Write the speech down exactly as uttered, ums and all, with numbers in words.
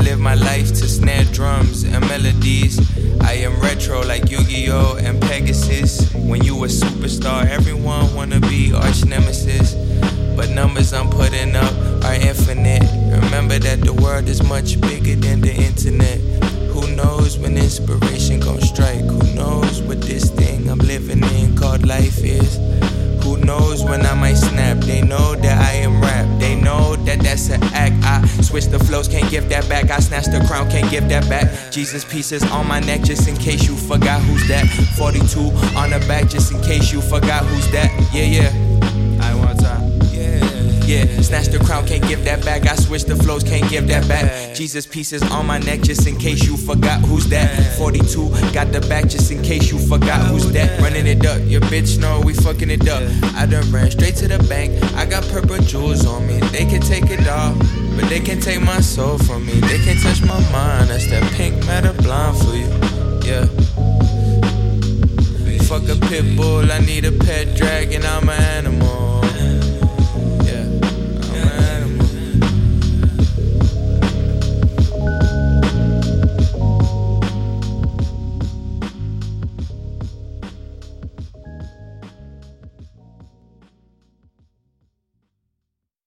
live my life to snare drums and melodies. I am retro like Yu-Gi-Oh! And Pegasus. When you a superstar, everyone wanna be arch nemesis. But numbers I'm putting up are infinite. Remember that the world is much bigger than the internet. Who knows when inspiration gon' strike? Who knows what this thing I'm living in called life is? Who knows when I might snap? They know that I am rap. They know that that's an act. I switch the flows, can't give that back. I snatch the crown, can't give that back. Jesus pieces on my neck, just in case you forgot who's that. forty-two on the back, just in case you forgot who's that. Yeah, yeah. I one time. Yeah, snatch the crown, can't give that back. I switch the flows, can't give that back. Jesus pieces on my neck, just in case you forgot who's that. forty-two, got the back, just in case you forgot who's that. Running it up, your bitch know we fucking it up. I done ran straight to the bank, I got purple jewels on me. They can take it all, but they can take my soul from me. They can touch my mind, that's that pink matter blonde for you. Yeah. Fuck a pit bull, I need a pet dragon, I'm an animal.